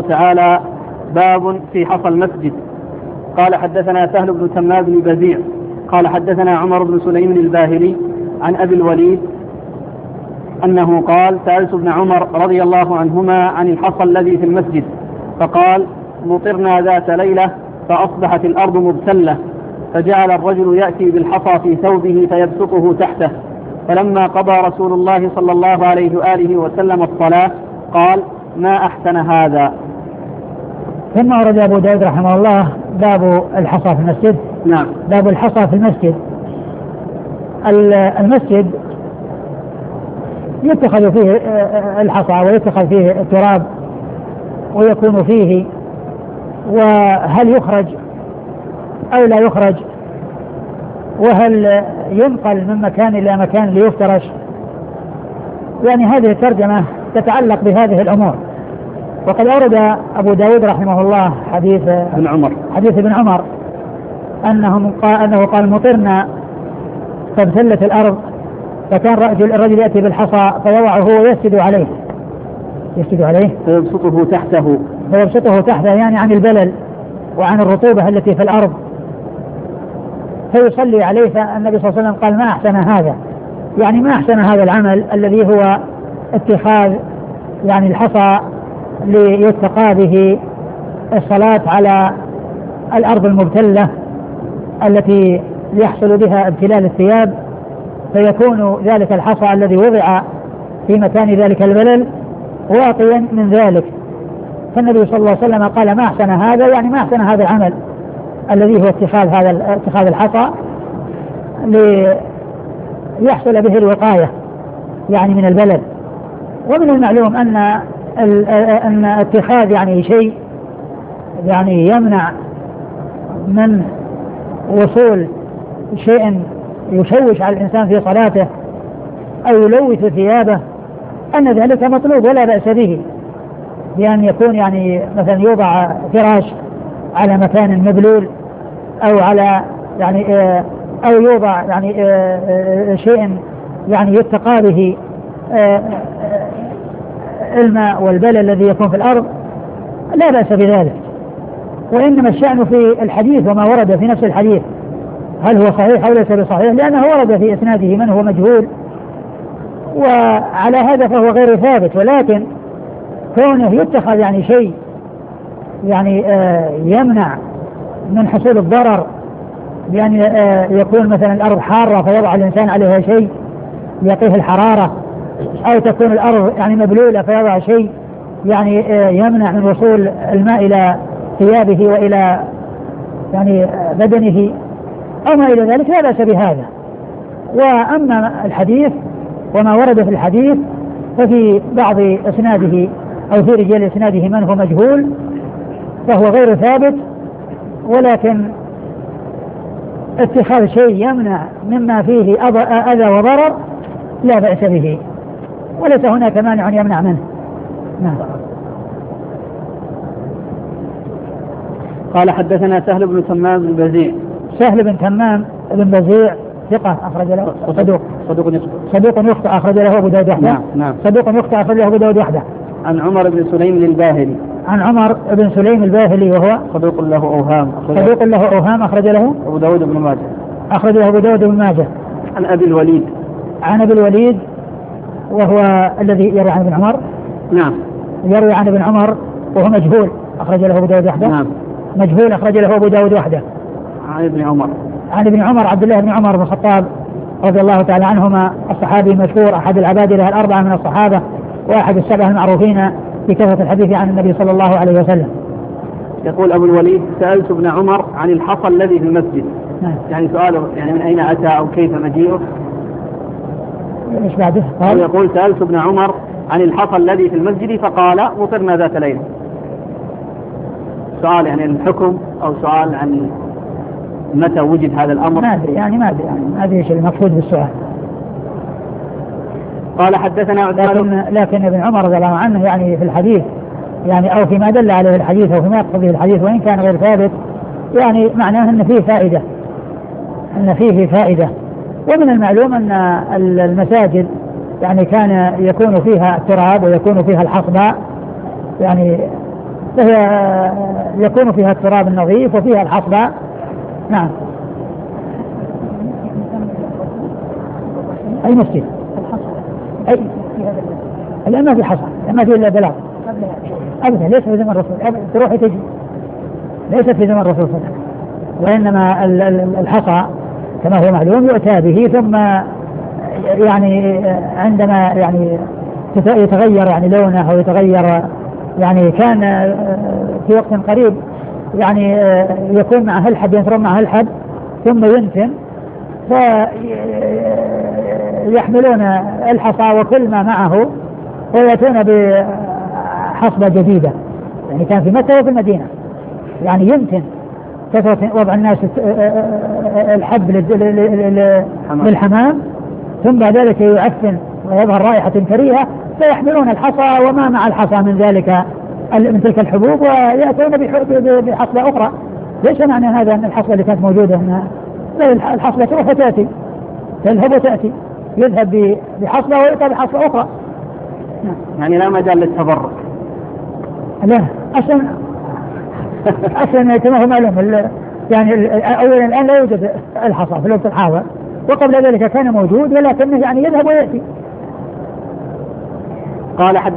تعالى: باب في حصى المسجد. قال: حدثنا سهل بن تمام بن بزيع قال: حدثنا عمر بن سليم الباهلي عن أبي الوليد أنه قال: سألت ابن عمر رضي الله عنهما عن الحصى الذي في المسجد، فقال: مطرنا ذات ليلة فأصبحت الأرض مبتلة، فجعل الرجل يأتي بالحصى في ثوبه فيبسطه تحته، فلما قضى رسول الله صلى الله عليه وآله وسلم الصلاة قال: ما أحسن هذا. ثم ورد أبو داود رحمه الله باب الحصى في المسجد. نعم. باب الحصى في المسجد. المسجد يتخذ فيه الحصى ويتخذ فيه التراب ويكون فيه، وهل يخرج أو لا يخرج، وهل ينقل من مكان إلى مكان ليفترش. يعني هذه الترجمة تتعلق بهذه الأمور. وقد أورد أبو داود رحمه الله حديث ابن عمر أنه قال: مطرنا فابتلت الأرض، فكان الرجل يأتي بالحصى فيضعه ويسجد عليه فيبسطه تحته يعني عن البلل وعن الرطوبة التي في الأرض، فيصلي عليه. فالنبي صلى الله عليه وسلم قال: ما أحسن هذا، يعني ما أحسن هذا العمل الذي هو اتخاذ يعني الحصى ليتقى به الصلاة على الأرض المبتلة التي يحصل بها ابتلال الثياب، فيكون ذلك الحصى الذي وضع في مكان ذلك البلل واطيا من ذلك. فالنبي صلى الله عليه وسلم قال: ما أحسن هذا، يعني ما أحسن هذا العمل الذي هو اتخاذ الحصى ليحصل به الوقاية يعني من البلد. ومن المعلوم أن اتخاذ يعني شيء يعني يمنع من وصول شيء يشوش على الإنسان في صلاته أو يلوث ثيابه أن ذلك مطلوب ولا بأس به، بأن يكون يعني مثلا يوضع فراش على مكان مبلول أو على يعني أو يوضع يعني شيء يعني يتقى به الماء والبلل الذي يكون في الأرض، لا بأس بذلك. وإنما الشأن في الحديث وما ورد في نفس الحديث، هل هو صحيح أو ليس بصحيح، لأنه ورد في إسناده من هو مجهول، وعلى هذا فهو غير ثابت. ولكن كونه يتخذ يعني شيء يعني يمنع من حصول الضرر، بأن يكون مثلا الأرض حارة فيضع الإنسان عليها شيء يقيه الحرارة، أو تكون الأرض يعني مبلولة فيضع شيء يعني يمنع من وصول الماء إلى ثيابه وإلى يعني بدنه أو ما إلى ذلك، لا بأس بهذا. وأما الحديث وما ورد في الحديث ففي بعض إسناده أو في رجال إسناده من هو مجهول فهو غير ثابت، ولكن اتخاذ شيء يمنع مما فيه أذى وضرر لا بأس به، وليس هناك مانع يمنع منه. نعم. قال: حدثنا سهل بن تمام بن بزيع. سهل بن تمام بن بزيع ثقة أخرج له صدوق يخطئ أخرج له أبو داود وحده. نعم. صدوق يخطئ أخرج له أبو داود وحده. عن عمر بن سليم الباهلي. عن عمر بن سليم الباهلي وهو صدوق له أوهام أخرج له أبو داود بن ماجه. أخرج له أبو داود بن ماجه. عن أبي الوليد. عن أبي الوليد وهو الذي يروي عن ابن عمر. نعم. يروي عن ابن عمر وهو مجهول أخرج له أبو داود وحده. نعم. مجهول أخرج له أبو داود وحده. عن ابن عمر عبد الله بن عمر بن الخطاب رضي الله تعالى عنهما، الصحابي المشهور أحد العبادلة الأربعة من الصحابة وأحد السبعة المعروفين بكثرة الحديث عن النبي صلى الله عليه وسلم. يقول أبو الوليد: سألت ابن عمر عن الحصى الذي في المسجد. يعني سؤاله يعني من أين أتى أو كيف مجيئه. إيش بعده؟ يقول: سألت ابن عمر عن الحصى الذي في المسجد فقال: مطرنا ذات ليلة. سؤال يعني الحكم أو سؤال عن متى وجد هذا الأمر؟ ما أدري إيش المقصود بالسؤال. قال: حدثنا لكن ابن عمر رضي الله عنه يعني في الحديث يعني أو فيما دل عليه الحديث أو فيما يقتضيه الحديث وإن كان غير ثابت، يعني معناه أن فيه فائدة. ومن المعلوم أن المساجد يعني كان يكون فيها التراب ويكون فيها الحصباء يعني فهي يكون فيها التراب النظيف وفيها الحصبة. نعم. أي مسجد؟ أي الآن ما في حصى، ما في إلا بلاغ أبدا، ليس في زمن الرسول، تروح تجي، ليست في زمن الرسول صلى الله عليه وسلم، وإنما الحصى كما هو معلوم يؤتى به، ثم يعني عندما يعني يتغير يعني لونه أو يتغير، يعني كان في وقت قريب يعني يكون معه الحب، ينثرون معه الحب ثم ينتن، فيحملون الحصى وكل ما معه ويأتون بحصبة جديدة. يعني كان في مكة وفي المدينة يعني يمكن كثرة وضع الناس الحب للحمام، ثم بعد ذلك يعفن ويظهر رائحة كريهة، فيحملون الحصى وما مع الحصى من ذلك من تلك الحبوب ويأتون بحصبة أخرى. ليس معنى هذا أن الحصبة اللي كانت موجودة هنا، الحصبة تروح وتأتي، تذهب وتأتي، يذهب بحصبة ويأتي بحصبة أخرى. يعني لا مجال للتبرك. لا أصلا كما هو معلوم، يعني أولا الآن لا يوجد الحصى في الوقت الحاضر، وقبل ذلك كان موجود ولكنه يعني يذهب ويأتي. قال